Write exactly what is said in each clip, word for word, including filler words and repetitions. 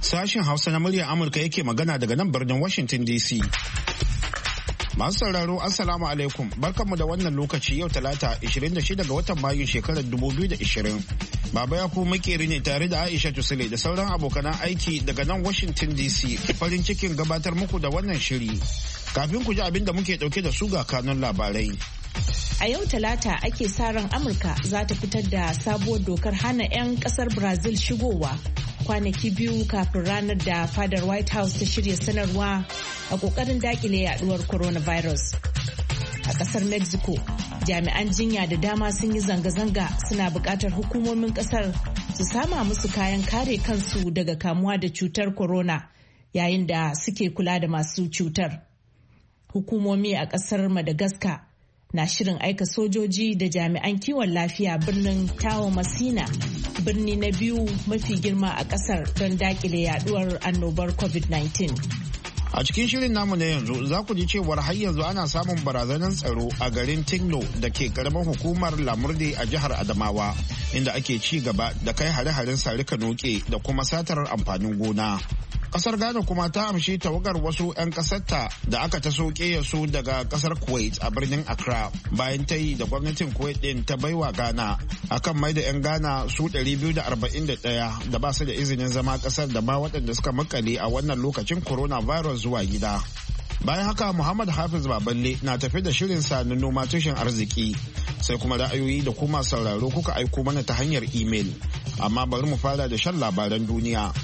Sashen Hausa na muryar Amurka yake magana daga nan birnin Washington D C. Masu sauraro Assalamu alaikum, barkanmu da wannan lokaci yau Talata ishirin da shida ga watan Mayu shekarar dubu biyu da ishirin. Baba ya ku makeri ne tare da Aisha Tusile da sauran abokanan aiki daga nan Washington D C. Farin cikin gabatar muku da wannan shiri. Kafin ku ji abin da muke dauke da su ga kanun labarai. A yau Talata ake sa ran Amurka za ta fitar da sabuwar dokar hana 'yan kasar Brazil shigowa kwanaki biyu kafin ranar da fadar White House ta shirya sanarwa a kokarin dakile yaduwar coronavirus. A kasar Mexico, jami'an jinya da dama sun yi zanga-zanga suna buƙatar hukumomin kasar su sama musu kayan kare kansu daga kamuwa da cutar corona yayin da suke kula da masu cutar. Hukumomi a kasar Madagascar na shirin aika sojoji da jami'an kiwon lafiya birnin Tawo Masina, birni na biyu mafi girma a kasar don dakile yaduwar annobar covid nineteen. A cikin shirin namu na yanzu za ku ji cewar har yanzu ana samun barazanar tsaro a garin Tigno da ke karamar hukumar Lamurde a jihar Adamawa, inda ake ci gaba da kai hare-haren sarika noke da kuma satar amfanin gona. Kasar Ghana kuma ta amshi tawagar wasu 'yan kasarta da aka ta soke su daga kasar Kuwait a birnin Accra bayan ta yi da gwamnatin Kuwait din ta baiwa Ghana akan mai da 'yan Ghana su ɗari biyu da arba'in da ɗaya da ba su da izinin zama kasar da ma waɗanda suka makale a wannan lokacin coronavirus zuwa gida. Bayan haka Muhammad Hafiz Baballe na tafi da shirin sa na noma tushen arziki, sai kuma ra'ayoyi da kuma sauraro kuka aiko mana ta hanyar imel. Amma bari mu fara da shan labaran duniya.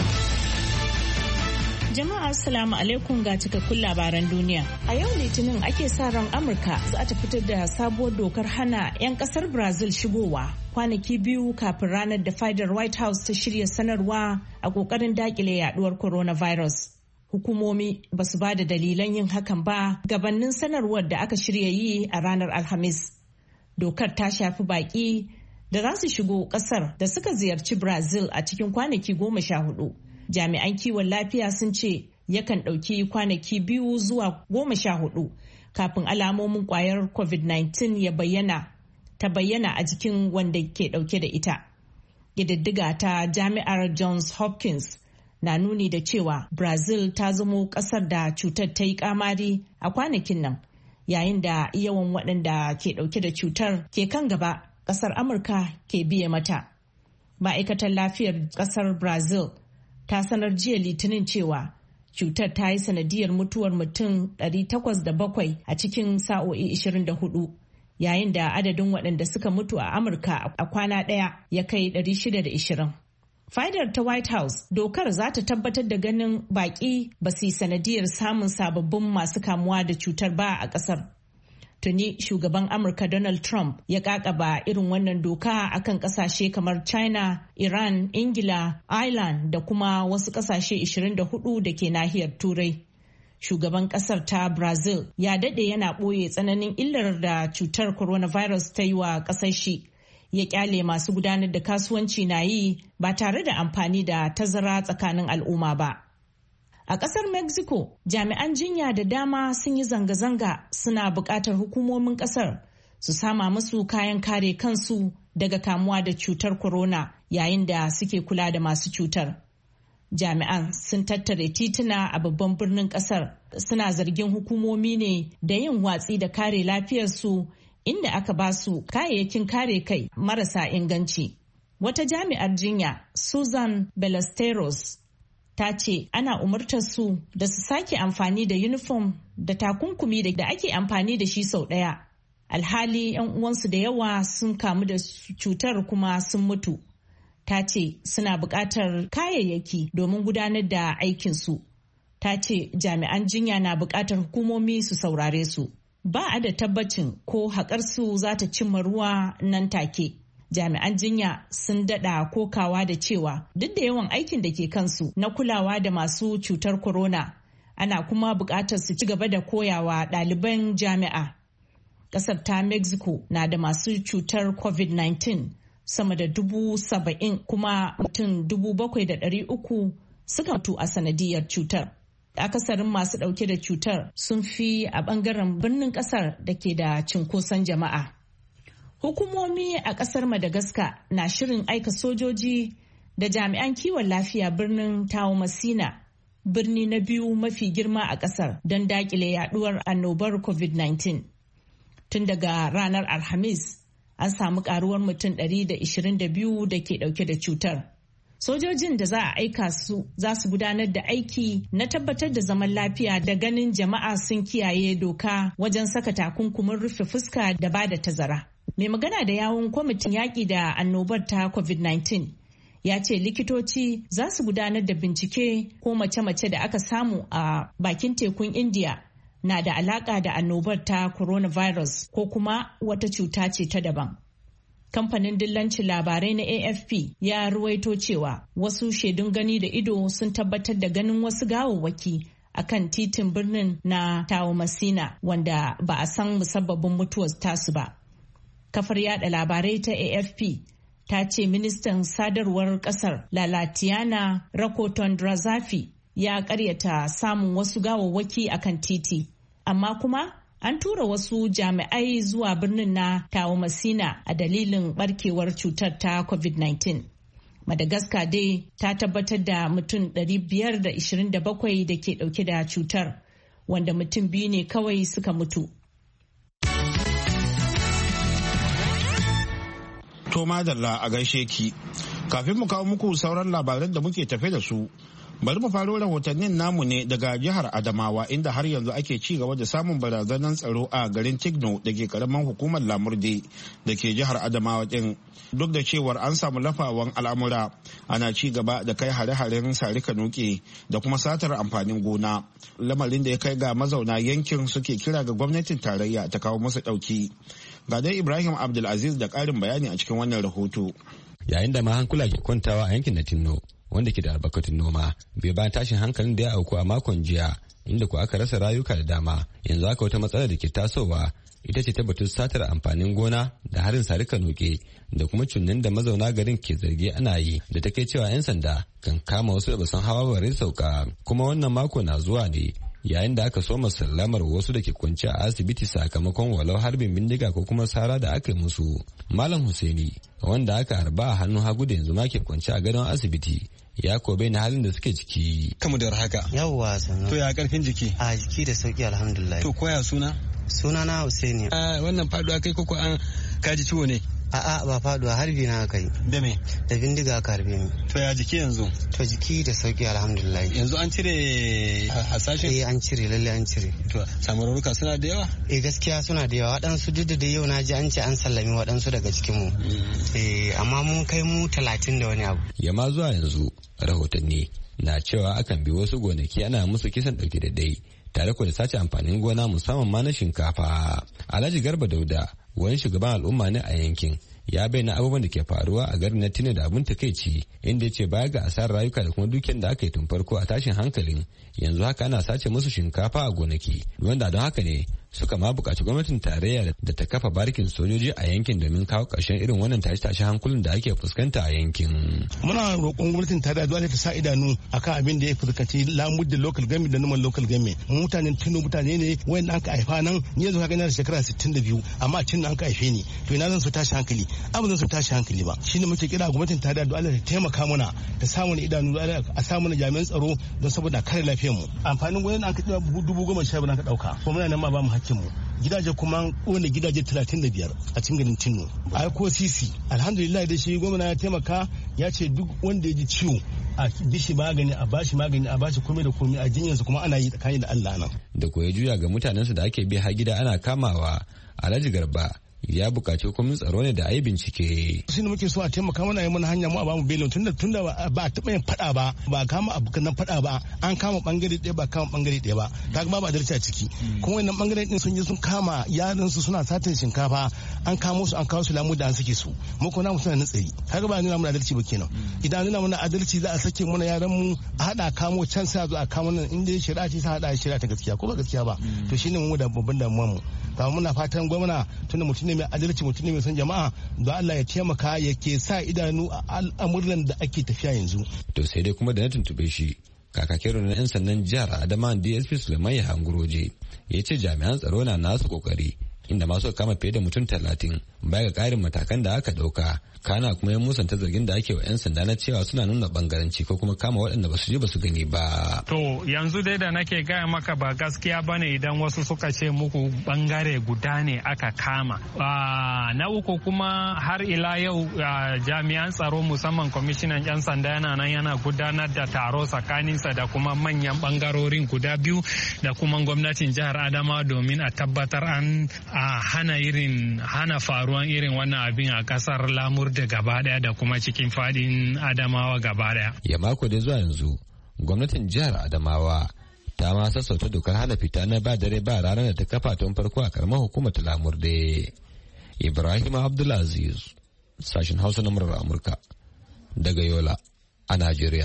Jama'a Assalamu alaikum ga cikakkun labaran duniya. A yau Litinin ake sa ran Amurka za ta fitar da sabuwar dokar hana 'yan kasar Brazil shigowa kwanaki biyu kafin ranar da fadar White House ta shirya sanarwa a kokarin dakile yaduwar coronavirus. Hukumomi ba su ba da dalilan yin hakan ba gabanin sanarwar da aka shirya yi a ranar Alhamis. Dokar ta shafi baki da za su shigo kasar da suka ziyarci Brazil a cikin kwanaki goma sha hudu. Jami'an kiwon lafiya sun ce yakan ɗauki kwanaki biyu zuwa goma sha hudu kafin alamomin kwayar covid nineteen ya bayyana ta bayyana a jikin wanda ke ɗauke da ita. Ƙididdiga ta jami'ar Johns Hopkins na nuni da cewa Brazil ta zamo ƙasar da cutar ta yi kamari a kwanakin nan, yayin da yawan waɗanda ke ɗauke da cutar ke kan gaba ƙasar Amurka ke biye mata. Ma'aikatar lafiyar ƙasar Brazil ta sanar jiya Litinin cewa cutar ta yi sanadiyar mutuwar mutum ɗari takwas da bakwai a cikin sa'o'i ashirin da hudu, yayin da adadin waɗanda suka mutu a Amurka a kwana ɗaya ya kai ɗari shida da ashirin. Fadar ta White House dokar za ta tabbatar da ganin baƙi ba su yi sanadiyar samun sababbin masu kamuwa da cutar ba a ƙasar. Tuni shugaban Amurka Donald Trump ya kakaba irin wannan doka akan kasashe kamar China, Iran, Ingila, Ireland da kuma wasu kasashe ashirin da hudu da ke nahiyar Turai. Shugaban kasar ta Brazil ya dade yana ɓoye tsananin illar da cutar coronavirus ta yi wa kasar shi. Ya kyale masu gudanar da kasuwanci na yi ba tare da amfani da tazara tsakanin al'umma ba. A ƙasar Mexico, jami'an jinya da dama sun yi zanga-zanga suna buƙatar hukumomin ƙasar su sama musu kayan kare kansu daga kamuwa da cutar corona yayin da suke kula da masu cutar. Jami'an sun tattare tituna a babban birnin ƙasar suna zargin hukumomi ne da yin watsi da kare lafiyarsu inda aka ba su kayayyakin kare kai marasa inganci. Wata jami'ar jinya, Susan Ballesteros, ta ce ana umartar su da su sake amfani da uniform da takunkumi da ake amfani da shi sau ɗaya. Alhali 'yan uwansu da yawa sun kamu da cutar kuma sun mutu. Ta ce suna buƙatar kayayyaki domin gudanar da aikinsu. Ta ce jami'an jinya na buƙatar hukumomi su saurare su. Ba a da tabbacin ko haƙarsu za ta cimma ruwa nan take. Jami'an jinya sun dada kokawa da cewa duk da yawan aikin da ke kansu na kulawa da masu cutar corona, ana kuma buƙatar su ci gaba da koyawa ɗaliban jami'a. Ƙasar ta Mexico na da masu cutar covid nineteen sama da dubu saba'in kuma mutum dubu bakwai da ɗari uku suka mutu a sanadiyar cutar. Akasarin masu ɗauke da cutar sun fi a ɓangaren birnin ƙasar da ke da cinkoson jama'a. Hukumomi a ƙasar Madagascar na shirin aika sojoji da jami'an kiwon lafiya birnin Taomasina, birni na biyu mafi girma a ƙasar don daƙile yaduwar annobar covid nineteen. Tun daga ranar Alhamis, an samu ƙaruwar mutum ɗari da ishirin da biyu da ke ɗauke da cutar. Sojojin da za a aika su za su gudanar da aiki na tabbatar da zaman lafiya da ganin jama'a sun kiyaye doka wajen saka takunkumin rufe fuska da ba da tazara. Mai magana da yawun kwamitin yaƙi da annobar ta covid nineteen ya ce likitoci za su gudanar da bincike ko mace-mace da aka samu a bakin tekun India na da alaƙa da annobar ta coronavirus ko kuma wata cuta ce ta daban. Kamfanin dillancin labarai na A F P ya ruwaito cewa wasu shaidun gani da ido sun tabbatar da ganin wasu gawawwaki a kan titin birnin na Taomasina wanda ba a san musabbabin mutuwar tasu ba. Kafar yada labarai ta A F P ta ce ministan sadarwar kasar Lalatiana Rakotondrazafi ya karyata samun wasu gawawwaki a kan titi, amma kuma an tura wasu jami'ai zuwa birnin na Taomasina a dalilin barkewar cutar ta covid nineteen. Madagascar dai ta tabbatar da mutum ɗari biyar da ishirin da bakwai da ke ɗauke da cutar, wanda mutum biyu ne kawai suka mutu. To madalla a gaishe ki. Kafin mu kawo muku sauran labaran da muke tafe da su, bari mu faro rahotannin namu ne daga jihar Adamawa, inda har yanzu ake ci gaba da samun barazanar tsaro a garin Tigno da ke karaman hukumar Lamurde da ke jihar Adamawa din. Duk da cewar an samu lafawan al'amura, ana ci gaba da kai hare-haren sarika nuke da kuma satar amfanin gona, lamarin da ya kai ga mazauna yankin suke kira ga gwamnatin tarayya ta kawo musu ɗauki. Ga dai Ibrahim Abdulaziz da ƙarin bayani a cikin wannan rahoto. Yayin da ma hankula ke kwantawa a yankin na Tinno, wanda ke da albarkatun noma, bai bayan tashin hankalin da ya auku a makon jiya, inda ku aka rasa rayuka da dama. Yanzu haka wata matsala da ke tasowa ita ce ta batun satar amfanin gona da harin sarika nuke da kuma cunnin da mazauna garin ke zargi ana yi, da ta kai cewa 'yan sanda kan kama wasu da basan hawa bare sauka. Kuma wannan mako na zuwa ne yayin da aka soma sallamar wasu da ke kwance a asibiti sakamakon walau harbin bindiga ko kuma sara da aka yi musu. Malam Husaini, wanda aka harba a hannun hagu da yanzu ma ke kwance a gadon asibiti, ya kobe na halin da suke ciki. Kamu da haka. Yawwa sannan. To ya karfin jiki? A jiki da sauki alhamdulillah. To koya suna? Suna na Husaini. A wannan faduwa kai koko an kaji ciwo ne? A'a ba faduwa, harbi na aka yi. Da me? Da bindiga aka harbe ni. To ya jiki yanzu? To jiki da sauki alhamdulillah. Yanzu an cire hasashen? Eh an cire, lalle an cire. To samarurruka suna da yawa? Eh gaskiya suna da yawa. Waɗansu duk da yau na ji an ce an sallami waɗansu daga cikin mu. Eh amma mun kai mu talatin da wani abu. Yamma zuwa yanzu rahotanni na cewa akan bi wasu gonaki ana musu kisan ɗauke da dai, tare da sace amfanin gona musamman ma na shinkafa. Alhaji Garba Dauda, wani shugaban al'umma ne a yankin, ya bayyana abubuwan da ke faruwa a garin na Tine da abin takeici, inda ya ce baya ga asarar rayuka da kuma dukiyar da aka yi tun farko a tashin hankalin, yanzu haka ana sace musu shinkafa a gonaki, wanda don haka ne suka ma buƙaci gwamnatin tarayya da ta kafa barikin sojoji a yankin domin kawo ƙarshen irin wannan tashe-tashe hankulin da ake fuskanta a yankin. Muna roƙon gwamnatin tarayya dole ta sa idanu akan abin da ya fuskanci lamud da local government da numan local government. Mutanen Tino mutane ne wanda an ka haifa nan, ni yanzu haka ina da shekara sittin da biyu, amma a Tino an ka haife ni, to ina zan su tashi hankali? Abu zan su tashi hankali ba. Shine muke kira gwamnatin tarayya dole ta taimaka mana, ta sa mana idanu, a sa mana jami'an tsaro don saboda kare lafiyar mu. Amfanin gwamnati an ka dubu goma sha biyar an ka ɗauka, kuma muna nan ma ba mu hakkin mu. Gidaje kuma wanda gidaje talatin da biyar a cikin garin Tinno. A ko sisi alhamdulillah da shi gwamna ya taimaka, ya ce duk wanda ya ji ciwo a bishi magani, a bashi magani, a bashi komai da komai, a jinyarsa kuma ana yi tsakani da Allah nan. Da koya juya ga mutanensu da ake bi har gida ana kamawa, Alhaji Garba ya bukaci hukumin tsaro ne da a yi bincike. Shi ne muke so a taimaka mana, yi mana hanya mu a bamu belin, tunda tunda ba a taɓa yin faɗa ba, ba a kama abokan nan faɗa ba, an kama bangare ɗaya ba kama bangare ɗaya ba, ta ba ba adalci a ciki. Kuma wannan bangare ɗin sun je sun kama yaran su suna satin shinkafa, an kamo su an kawo su lamu da an sake su, mu ko namu suna natsari, kaga ba nuna mana adalci ba kenan. Idan nuna mana adalci za a sake mana yaran mu, a haɗa kamo can sai a zo a kamo nan, inda shari'a ce sai haɗa shari'a ta gaskiya ko ba gaskiya ba, to shine mu da babban damuwar mu. Ba muna fatan gwamna tunda mutum ne mai adalci, mutum ne mai son jama'a, don Allah ya taimaka ya ke sa idanu a al'amuran da ake tafiya yanzu. To sai dai kuma da na tuntube shi, kakakin rundunar 'yan sandan jihar Adama D S P Suleiman Yahanguroje ya ce jami'an tsaro na nasu kokari, inda masu kama fiye da mutum talatin baya ga ƙarin matakan da aka ɗauka. Kana kuma ya musanta zargin da ake wa 'yan sanda na cewa suna nuna bangaranci ko kuma kama waɗanda ba su je ba su gani ba. To yanzu dai da nake gaya maka ba gaskiya bane idan wasu suka ce muku bangare guda ne aka kama. Na uku kuma har ila yau jami'an tsaro musamman kwamishinan 'yan sanda yana nan yana gudanar da taro tsakaninsa da kuma manyan bangarorin guda biyu da kuma gwamnatin jihar Adamawa domin a tabbatar an hana irin hana faruwan irin wannan abin a kasar Lamur da gaba daya da kuma cikin fadin Adamawa gaba daya. Ya mako da zuwa yanzu gwamnatin jihar Adamawa ta ma sassauta dokar hana fita na ba dare ba ranar da ta kafa tun farko a karamar hukumar ta Lamurde. Ibrahim Abdulaziz, sashen Hausa na murar Amurka daga Yola a Najeriya.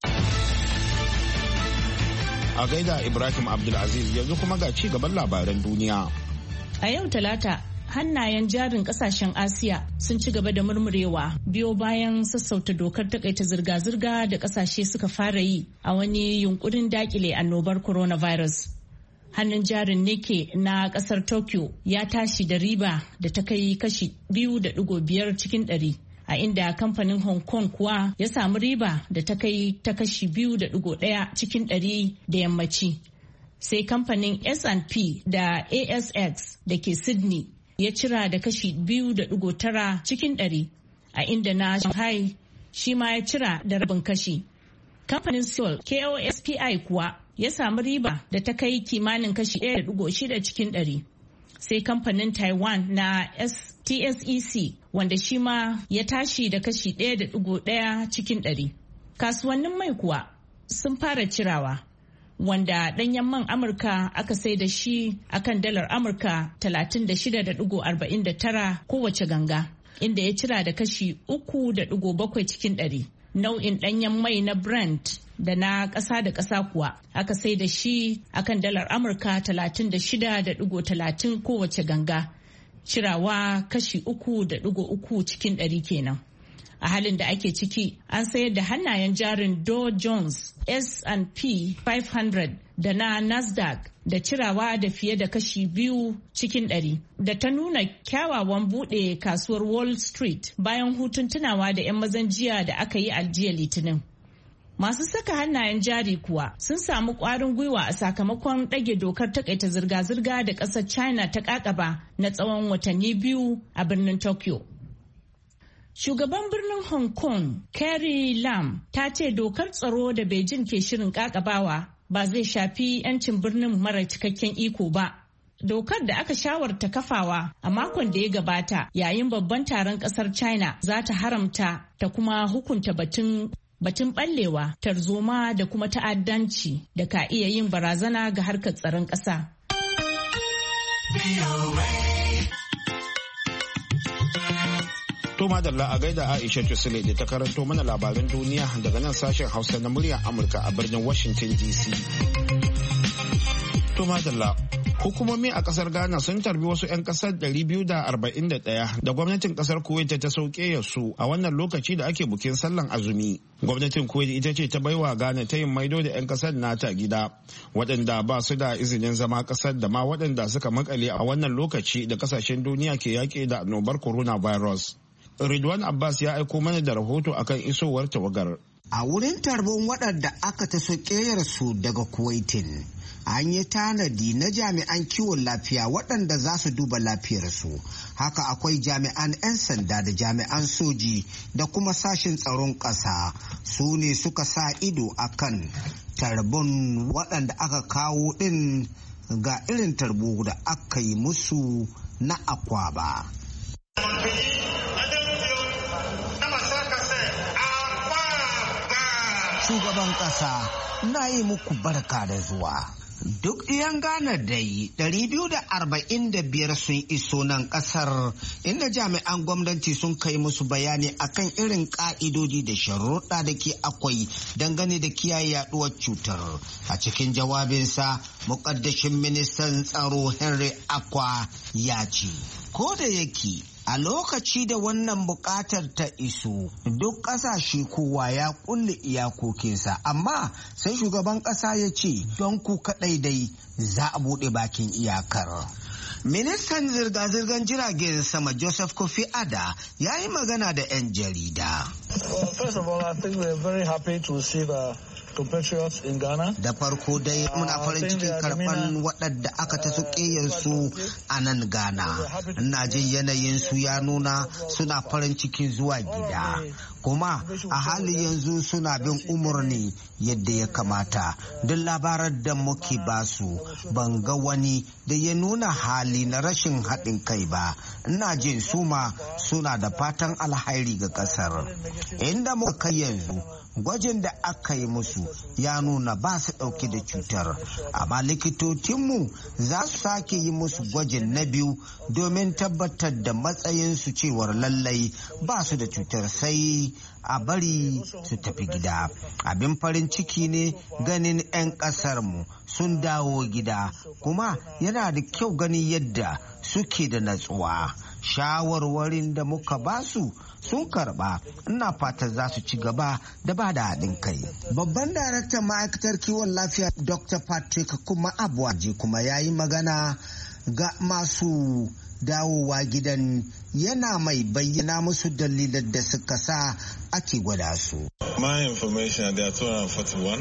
A gaida Ibrahim Abdulaziz yanzu kuma ga ci gaban labaran duniya. A yau Talata, hannayen jarin kasashen Asiya sun ci gaba da murmurewa biyo bayan sassauta dokar takaita zirga-zirga da kasashe suka fara yi a wani yunkurin dakile annobar coronavirus. Hannun jarin Nikkei na kasar Tokyo ya tashi da riba da ta kai kashi biyu da digo biyar cikin ɗari, a inda kamfanin Hong Kong kuwa ya samu riba da ta kai ta kashi biyu da digo ɗaya cikin ɗari da yammaci. Sai kamfanin S and P da A S X da ke Sydney ya cira da kashi biyu da digo tara cikin ɗari, a inda na Shanghai shi ma ya cira da rabin kashi. Kamfanin Seoul K O S P I kuwa ya samu riba da ta kai kimanin kashi ɗaya da digo shida cikin ɗari. Sai kamfanin Taiwan na T S E C wanda shi ma ya tashi da kashi ɗaya da digo ɗaya cikin ɗari. Kasuwannin mai kuwa sun fara cirawa, wanda ɗanyen man Amurka aka sai da shi akan dalar Amurka talatin da shida da digo arba'in da tara kowace ganga, inda ya cira da kashi uku da digo bakwai cikin ɗari. Nau'in ɗanyen mai na Brent da na ƙasa da ƙasa kuwa aka sai da shi akan dalar Amurka talatin da shida da digo talatin kowace ganga, cirawa kashi uku da digo uku cikin ɗari kenan. A halin da ake ciki, an sayar da hannayen jarin Dow Jones, S and P five hundred da na Nasdaq da cirawa da fiye da kashi biyu cikin ɗari, da ta nuna kyawawan buɗe kasuwar Wall Street bayan hutun tunawa da 'yan mazan jiya da aka yi a jiya Litinin. Masu saka hannayen jari kuwa sun samu ƙwarin gwiwa a sakamakon ɗage dokar takaita zirga-zirga da ƙasar China ta ƙaƙaba na tsawon watanni biyu a birnin Tokyo. Shugaban birnin Hong Kong, Carrie Lam, ta ce dokar tsaro da Beijing ke shirin ƙaƙabawa ba zai shafi 'yancin birnin mara cikakken iko ba. Dokar da aka shawarta kafawa a makon da ya gabata yayin babban taron ƙasar China za ta haramta ta kuma hukunta batun batun ɓallewa, tarzoma da kuma ta'addanci da ka iya yin barazana ga harkar tsaron ƙasa. To madalla a gaida Aisha Tusile da ta karanto mana labaran duniya daga nan sashen Hausa na muryar Amurka a birnin Washington D C. To madalla, hukumomi a kasar Ghana sun tarbi wasu 'yan kasar ɗari biyu da arba'in da ɗaya da gwamnatin kasar Kuwait ta sauke su a wannan lokaci da ake bukin sallan azumi. Gwamnatin Kuwait ita ce ta baiwa Ghana ta yin maido da 'yan kasar nata gida waɗanda ba su da izinin zama kasar da ma waɗanda suka makale a wannan lokaci da kasashen duniya ke yaƙi da annobar coronavirus. Ridwan Abbas ya aiko mana da rahoto akan isowar tawagar. A wurin tarbon waɗanda aka taso su daga Kuwaitin, an yi tanadi na jami'an kiwon lafiya waɗanda za su duba lafiyarsu. Haka akwai jami'an 'yan sanda da jami'an soji da kuma sashen tsaron ƙasa. Su ne suka sa ido akan tarbon waɗanda aka kawo ɗin, ga irin tarbo da aka yi musu na akwaba. Shugaban ƙasa, na yi muku barka da zuwa. Duk yan Ghana dai ɗari biyu da arba'in da biyar sun iso nan ƙasar, inda jami'an gwamnati sun kai musu bayani akan irin ƙa'idoji da sharuɗa da ke akwai dangane da kiyaye yaɗuwar cutar. A cikin jawabinsa, muƙaddashin ministan tsaro Henry Akwa ya ce, ko da yake a lokaci da wannan buƙatar ta iso, duk ƙasashe kowa ya kulle iyakokinsa, amma sai shugaban ƙasa ya ce don ku kaɗai dai za a buɗe bakin iyakar. Ministan zirga-zirgar jiragen sama Joseph Kofi Ada ya yi magana da 'yan jarida. Well, first of all, I think we're very happy to see the compatriots in Ghana. Da farko dai muna farin cikin karban waɗanda aka ta su a nan Ghana. Ina jin yanayin su ya nuna suna farin cikin zuwa gida. Kuma a hali yanzu suna bin umarni yadda ya kamata. Duk labaran da muke basu ban ga wani da ya nuna hali na rashin haɗin kai ba. Ina jin su ma suna da fatan alhairi ga ƙasar. Inda muka kai yanzu gwajin da aka yi musu ya nuna ba su ɗauke da cutar, amma likitocinmu za su sake yi musu gwajin na biyu domin tabbatar da matsayinsu cewar lallai ba su da cutar, sai a bari su tafi gida. Abin farin ciki ne ganin 'yan ƙasarmu sun dawo gida, kuma yana da kyau ganin yadda suke da natsuwa. Shawarwarin da muka basu sun karba, ina fata za su ci gaba da ba da haɗin kai. Babban daraktan ma'aikatar kiwon lafiya Doctor Patrick kuma Abuwaji kuma ya yi magana ga masu dawowa gidan, yana mai bayyana musu dalilan da suka sa ake gwada su. My information, there are two hundred forty-one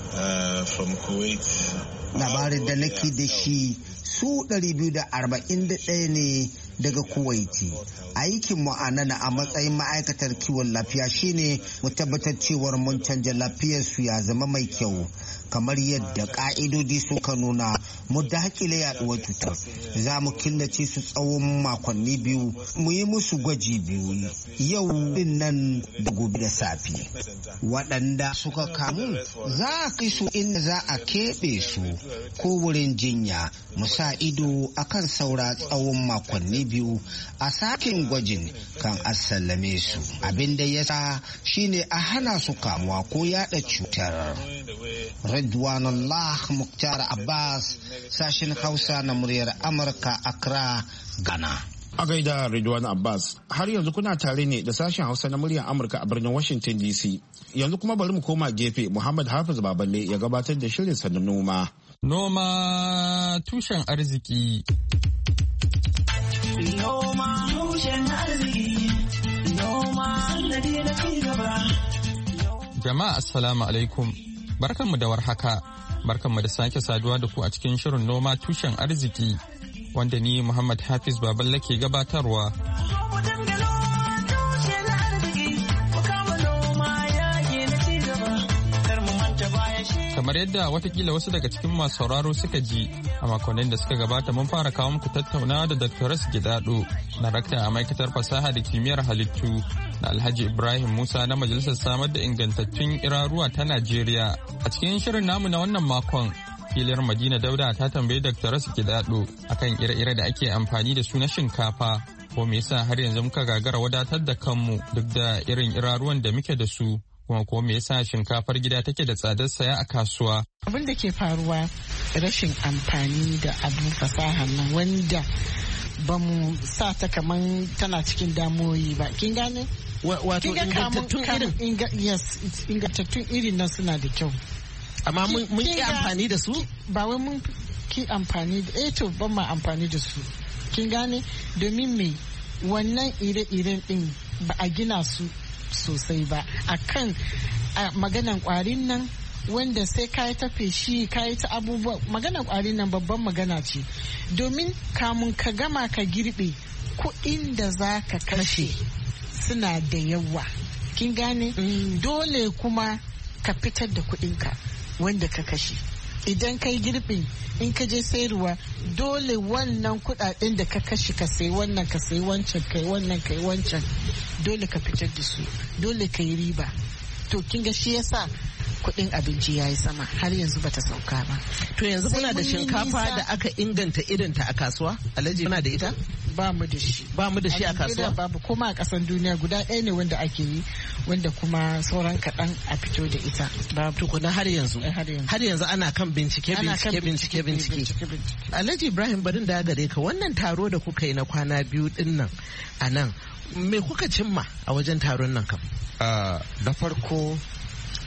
uh, from Kuwait. Labarin da nake da shi su ɗari biyu da arba'in da ɗaya ne daga Kuwaiti. Aikin mu a nan a matsayin ma'aikatar kiwon lafiya shine mu tabbatar cewar mun canja lafiyarsu ya zama mai kyau. Kamar yadda ka'idodi suka nuna, mu dakile yaduwar cutar. Za mu killace su tsawon makonni biyu, mu yi musu gwaji biyu, yau din nan da gobe da safe. Waɗanda suka kamu za a kai su inda za a keɓe su ko wurin jinya, mu sa ido akan saura tsawon makonni biyu a sakin gwajin kan a sallame su. Abin da ya sa shine a hana su kamuwa ko yada cutar. Ridwanullah Muktar Abbas, sashen Hausa na muryar Amurka, Accra, Ghana. A gaida Ridwan Abbas, har yanzu kuna tare ne da sashen Hausa na muryar Amurka a birnin Washington D C. Yanzu kuma bari mu koma gefe, Muhammad Hafiz Baballe ya gabatar da shirin sa na noma. Noma tushen arziki. Noma tushen arziki. Noma sannadi na cigaba. Jama'a assalamu alaikum. Barkanmu da warhaka. Barkanmu da sake saduwa da ku a cikin shirin noma tushen arziki wanda ni Muhammad Hafiz Baballe ke gabatarwa. Kamar yadda watakila wasu daga cikin masu sauraro suka ji a makonnin da suka gabata, mun fara kawo muku tattaunawa da Doctor Ras Gidado, darakta a ma'aikatar fasaha da kimiyyar halittu, da Alhaji Ibrahim Musa na Majalisar Samar da Ingantattun Iraruwa ta Najeriya. A cikin shirin namu na wannan makon, filiyar Madina Dauda ta tambayi Doctor Ras Gidado akan ire-ire da ake amfani da su na shinkafa, ko me yasa har yanzu muka gagara wadatar da kanmu duk da irin iraruwan da muke da su. Kuma ko me yasa shinkafar gida take da tsadar saya a kasuwa? Abin da ke faruwa rashin amfani da abin fasaha nan wanda ba mu sa ta kaman tana cikin damuwoyi ba. Kin gane? Wato ingantattun irin? Yes, ingantattun irin nan suna da kyau. Amma mun ki amfani da su? Ba wai mun ki amfani da, eh to ban ma amfani da su. Kin gane? Domin me wannan ire-iren din ba a gina su sosai ba akan maganan kwarin nan, wanda sai ka yi ta feshi ka yi ta abubuwa. Maganan kwarin nan babban magana ce, domin kamun ka gama ka girbe kuɗin da za ka kashe suna da yawa. Kin gane? Mm. Dole kuma ka fitar da kuɗinka wanda ka kashe. Idan kai girbin, in ka je sayarwa, dole wannan kudaden da ka kashe ka sai wannan ka sai wancan kai wannan kai wancan, dole ka fitar da su, dole ka yi riba. To kin ga shi yasa kudin abinci ya yi sama, har yanzu bata sauka ba. To yanzu kuna da shinkafa da aka inganta irinta a kasuwa? Alhaji, kuna da ita? Ba mu da shi. Ba mu da shi a kasuwa? Babu, kuma a kasan duniya guda ɗaya ne wanda ake yi, wanda kuma sauran kaɗan a fito da ita. Babu tukuna har yanzu. Har yanzu ana kan bincike bincike bincike bincike. Alhaji Ibrahim, barin da gare ka, wannan taro da kuka yi na kwana biyu din nan a nan, me kuka cimma a wajen taron nan kam? Da farko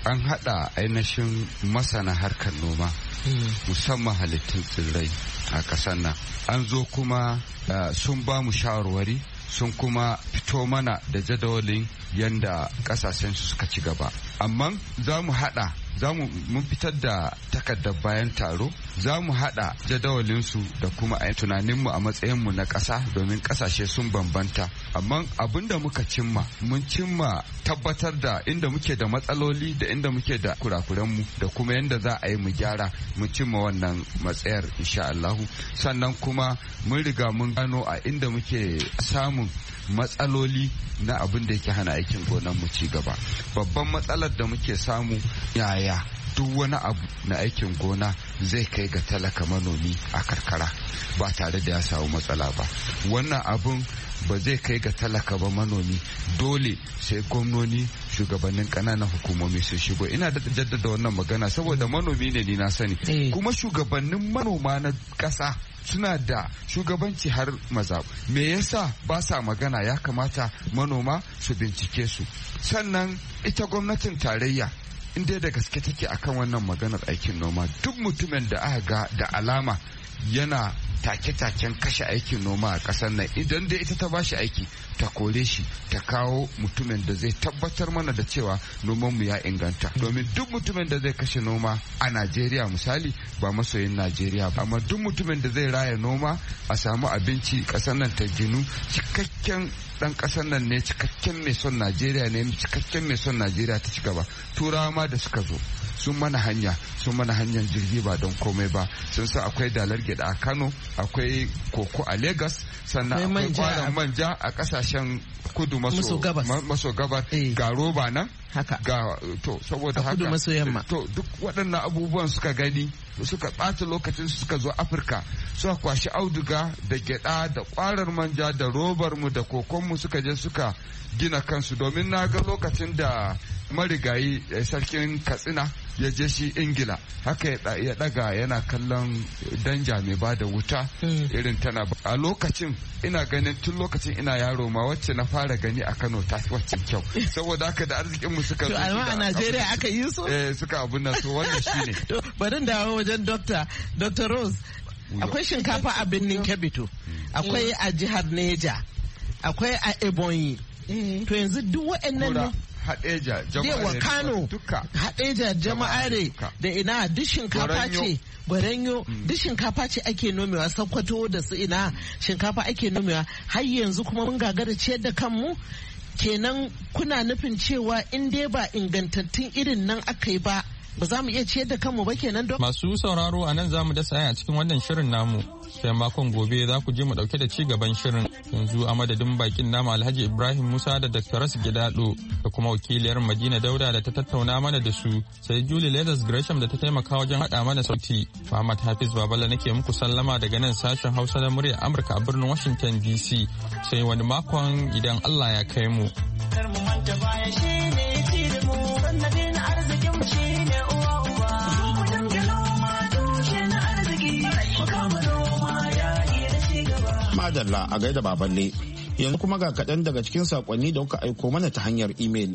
an haɗa ainihin masana harkar noma musamman halittun tsirrai a ƙasar nan. An zo kuma sun ba mu shawarwari sun kuma fito mana da jadawalin yadda ƙasashen su suka ci gaba. Amma za mu haɗa za mu mun fitar da takardar bayan taro za mu haɗa jadawalinsu da kuma a tunaninmu a matsayinmu na ƙasa domin ƙasashe sun bambanta. Amma abin da muka cimma mun cimma tabbatar da inda muke da matsaloli da inda muke da kurakuranmu da kuma yadda za a yi mu gyara mun cimma wannan matsayar insha Allahu. Sannan kuma mun riga mun gano a inda muke samun matsaloli na abin da yake hana aikin gonan mu ci gaba. Babban matsalar da muke samu yaya duk wani abu na aikin gona zai kai ga talaka manomi a karkara ba tare da ya samu matsala ba. Wannan abun ba zai kai ga talaka ba manomi dole sai gwamnoni shugabannin ƙananan hukumomi sun shigo. Ina da jaddada wannan magana saboda manomi ne ni na sani kuma shugabannin manoma na ƙasa suna da shugabanci har maza. Me yasa ba sa magana? Ya kamata manoma su bincike su. Sannan ita gwamnatin tarayya inda da gaske take akan wannan maganar aikin noma, duk mutumin da aka ga da alama yana take-taken kashe aikin noma a ƙasar nan, idan dai ita ta bashi aiki ta kore shi ta kawo mutumin da zai tabbatar mana da cewa nomanmu ya inganta. Domin duk mutumin da zai kashe noma a Najeriya misali ba masoyin Najeriya ba, amma duk mutumin da zai raya noma a samu abinci ƙasar nan ta ginu, cikakken dan ƙasar nan ne, cikakken mai son Najeriya ne, cikakken mai son Najeriya ta ci gaba. Turawa ma da suka zo sun mana hanya sun mana hanyar jirgi ba don komai ba. Sun san akwai dalar gida a Kano, akwai koko a Lagos, sannan akwai kwanan manja a kasashen kudu maso gabar, ga roba nan ga to saboda haka to duk waɗannan abubuwan suka gani suka ɓata lokacin suka zo Afirka suka kwashi auduga da gyada da kwarar manja da robar mu da kokonmu suka je suka gina kansu. Domin na ga lokacin da marigayi sarkin Katsina ya je shi Ingila haka ya daga yana kallon danja mai ba da wuta irin tana a lokacin. Ina ganin tun lokacin ina yaro ma wacce na fara gani a Kano ta wacce kyau, saboda haka da arzikin mu suka zo a Najeriya aka yi su eh suka abun nan so wannan shine. To bari dawo wajen Dr. Dr. Rose. Akwai shinkafa a birnin Kebbi, akwai a jihar Neja, akwai a Ebonyi. To yanzu duk waɗannan Hadeja, Jama'are, Kano, Hadeja, Jama'are da ina duk shinkafa ce, Gwaranyo, duk shinkafa ce ake nomewa, Sokoto da su ina shinkafa ake nomewa. Har yanzu kuma mun gagara ciyar da kanmu. Kenan kuna nufin cewa in dai ba ingantattun irin nan aka yi ba ba za mu iya ciyar da kanmu ba kenan don. Masu sauraro a nan za mu dasa a cikin wannan shirin namu. Sai makon gobe za ku je mu dauke da ci gaban shirin. Yanzu a madadin bakin namu Alhaji Ibrahim Musa da Doctor Ras Gidado da kuma wakiliyar Madina Dauda da ta tattauna mana da su, sai Julie Leathers Gresham da ta taimaka wajen haɗa mana sauti. Muhammad Hafiz Babala nake muku sallama daga nan sashen Hausa na muryar Amurka a birnin Washington D C. Sai wani makon idan Allah ya kai mu. Kar mu manta baya shine ci da mu sannadin arzikin mu shine uwa uba. Mu dinga noma tushe na arziki. Mu noma yayi da ci gaba. Madalla a gaida baballe. Yanzu kuma ga kaɗan daga cikin saƙonni da kuka aiko mana ta hanyar imel.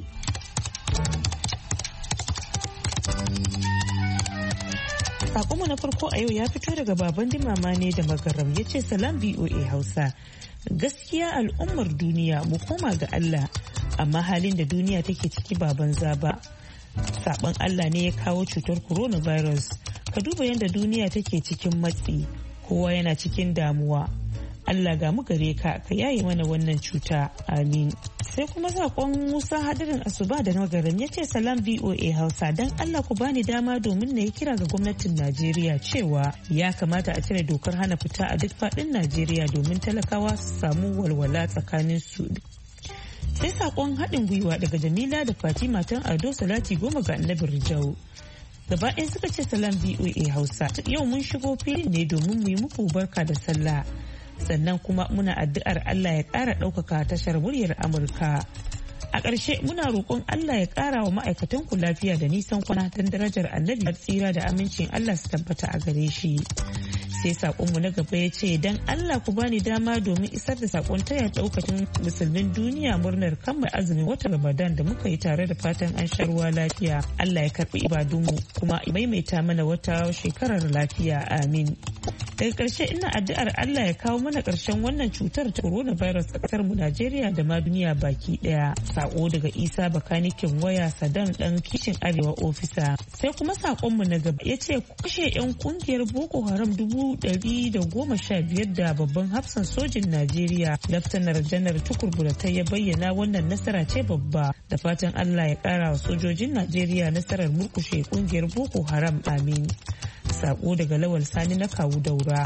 Saƙonmu na farko a yau ya fito daga baban dimama ne da magaram, ya ce salam B O A Hausa. Gaskiya al'ummar duniya mu koma ga Allah, amma halin da duniya take ciki ba banza ba. Saɓon Allah ne ya kawo cutar coronavirus. Ka duba yadda duniya take cikin matsi, kowa yana cikin damuwa. Allah ga mu gare ka ka yaye mana wannan cuta, amin. Sai kuma sakon Musa Hadirin Asuba da Nagaram ya ce salam B O A Hausa, don Allah ku bani dama domin na yi kira ga gwamnatin Najeriya cewa ya kamata a cire dokar hana fita a duk faɗin Najeriya domin talakawa su samu walwala tsakanin su. Sai sakon haɗin gwiwa daga Jamila da Fatima tan Ado Salati Goma ga Annabi Rijau. Gaba ɗaya suka ce salam B O A Hausa, yau mun shigo filin ne domin mu yi muku barka da sallah. Sannan kuma muna addu'ar Allah ya ƙara ɗaukaka tashar muryar Amurka. A ƙarshe muna roƙon Allah ya ƙara wa ma'aikatan ku lafiya da nisan kwana don darajar annabi tsira da amincin Allah su tabbata a gare shi. sai sakonmu na gaba ya ce dan Allah ku bani dama domin isar da sakon taya daukacin musulmin duniya murnar kammala azumin watan Ramadan da muka yi tare da fatan an sha ruwa lafiya. Allah ya karbi ibadunmu kuma maimaita mana wata shekarar lafiya, amin. Daga karshe ina addu'ar Allah ya kawo mana karshen wannan cutar ta coronavirus a kasar mu Najeriya da ma duniya baki daya. Sako daga Isa bakanikin waya Sadan dan kishin Arewa ofisa. Sai kuma sakonmu na gaba ya ce kashe 'yan kungiyar Boko Haram dubu ɗari da goma sha biyar da babban hafsan sojin Najeriya Laftanar Janar Tukur Buratai ya bayyana wannan nasara ce babba, da fatan Allah ya kara wa sojojin Najeriya nasarar murkushe kungiyar Boko Haram, amin. Sako daga Lawal Sani na Kawu Daura.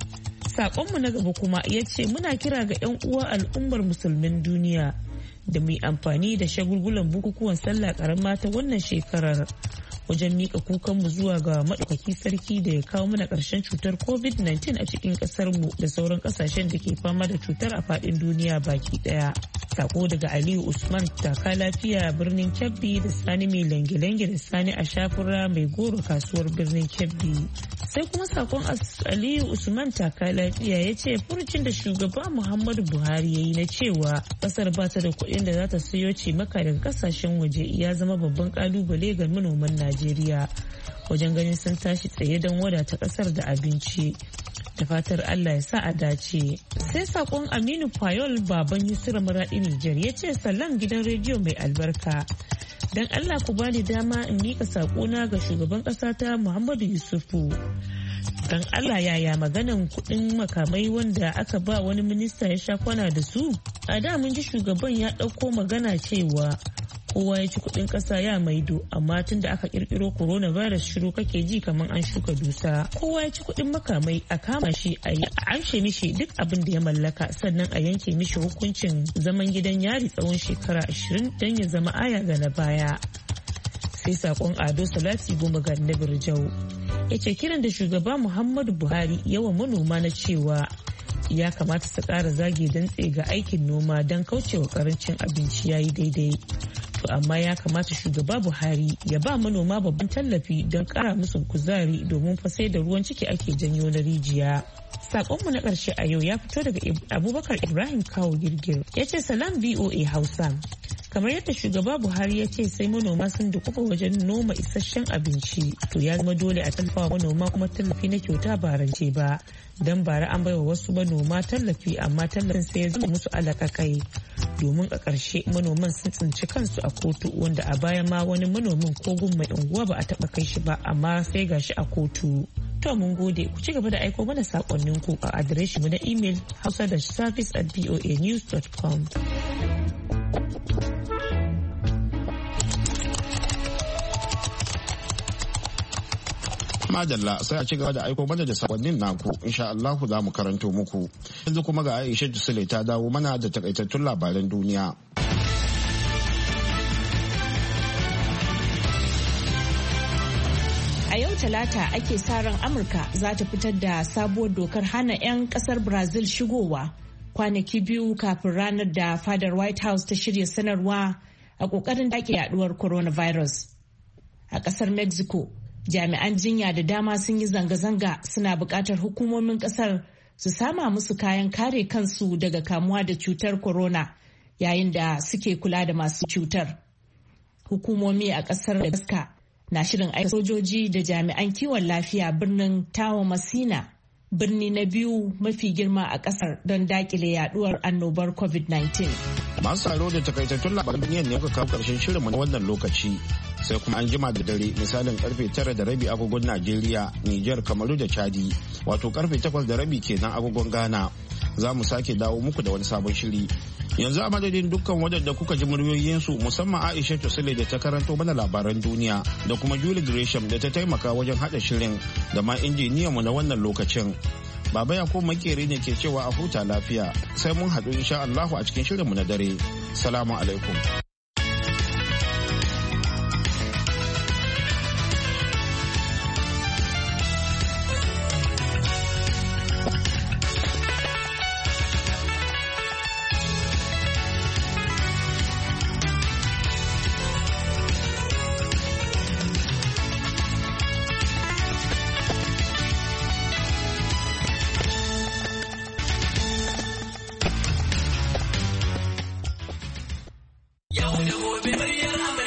Sakonmu na gaba kuma ya ce muna kira ga 'yan uwa al'ummar musulmin duniya da mu yi amfani da shagulgulan bukukuwan sallah karama ta wannan shekarar wajen mika kukanmu zuwa ga maɗaukaki sarki da ya kawo mana ƙarshen cutar covid nineteen a cikin ƙasarmu da sauran ƙasashen da ke fama da cutar a faɗin duniya baki ɗaya. Sako daga Aliyu Usman taka lafiya birnin Kebbi da Sani mai lange-lange da Sani a shafura mai goro kasuwar birnin Kebbi. Sai kuma sakon Aliyu Usman taka lafiya ya ce furucin da shugaba Muhammadu Buhari ya yi na cewa ƙasar ba ta da kuɗin da za ta sayo cimaka daga ƙasashen waje ya zama babban ƙalubale ga manoman Najeriya wajen ganin sun tashi tsaye don wadata ƙasar da abinci. Da fatar Allah ya sa a dace. Sai sakon Aminu Fayol baban Yusra Maradi Nijar ya ce salon gidan rediyo mai albarka. Don Allah ku bani dama in mika sakona ga shugaban ƙasa ta Muhammadu Yusufu. Don Allah yaya maganan kuɗin makamai wanda aka ba wani minista ya sha kwana da su? A da mun ji shugaban ya ɗauko magana cewa kowa ya ci kuɗin ƙasa ya maido, amma tun da aka ƙirƙiro coronavirus shiru kake ji kamar an shuka dusa. Kowa ya ci kuɗin makamai a kama shi a yi a amshe mishi duk abin da ya mallaka, sannan a yanke mishi hukuncin zaman gidan yari tsawon shekara ashirin don ya zama aya ga na baya. Sai saƙon Ado Salati Goma ga Birjau ya ce kiran da shugaba Muhammadu Buhari yawa manoma na cewa ya kamata su ƙara zage dantse ga aikin noma don kaucewa ƙarancin abinci ya yi daidai. To amma ya kamata shugaba Buhari ya ba manoma babban tallafi don ƙara musu kuzari domin fa sai da ruwan ciki ake janyo na rijiya. Sakonmu na ƙarshe a yau ya fito daga Abubakar Ibrahim Kawo Girgir ya ce salam B O A Hausa. Kamar yadda shugaba Buhari ya ce sai manoma sun dukufa wajen noma isasshen abinci, to ya zama dole a tallafawa manoma kuma tallafi na kyauta ba rance ba. Don bara an baiwa wasu manoma tallafi amma tallafin sai ya zama musu alakakai. Domin a ƙarshe manoman sun tsinci kansu a kotu, wanda a baya ma wani manomin ko gun mai unguwa ba a taɓa kai shi ba amma sai gashi a kotu. To mun gode, ku ci gaba da aiko mana sakonninku a adireshin mu na imel hausa da service at voa news dot com. Madalla sai a ci gaba da aiko mana da sakonnin naku, insha Allah za mu karanto muku. Yanzu kuma ga Aisha Sule ta dawo mana da takaitattun labaran duniya. A yau Talata ake sa ran Amurka za ta fitar da sabuwar dokar hana 'yan kasar Brazil shigowa kwanaki biyu kafin ranar da fadar White House ta shirya sanarwa a kokarin dake yaduwar coronavirus. A kasar Mexico, jami'an jinya da dama sun yi zanga-zanga suna buƙatar hukumomin kasar su sama musu kayan kare kansu daga kamuwa da cutar corona yayin da suke kula da masu cutar. Hukumomi a kasar Madagascar na shirin aika sojoji da jami'an kiwon lafiya birnin Tawamasina, birni na biyu mafi girma a kasar don dakile yaduwar annobar covid nineteen. Masu tsaro da takaitattun labaran duniya ne kuka kawo karshen shirinmu na wannan lokaci, sai kuma an jima da dare misalin karfe tara da rabi agogon Najeriya, Nijar, Kamaru da Chadi, wato karfe takwas da rabi kenan agogon Ghana. Za mu sake dawo muku da wani sabon shiri. Yanzu a madadin dukkan waɗanda kuka ji muryoyinsu, musamman Aisha Tusile da ta karanto mana labaran duniya, da kuma Julie Gresham da ta taimaka wajen haɗa shirin, da ma injiniyanmu na wannan lokacin. Baba Yakubu Makeri ne ke cewa a huta lafiya, sai mun haɗu insha Allahu a cikin shirinmu na dare. Salamu alaikum. gobe muryar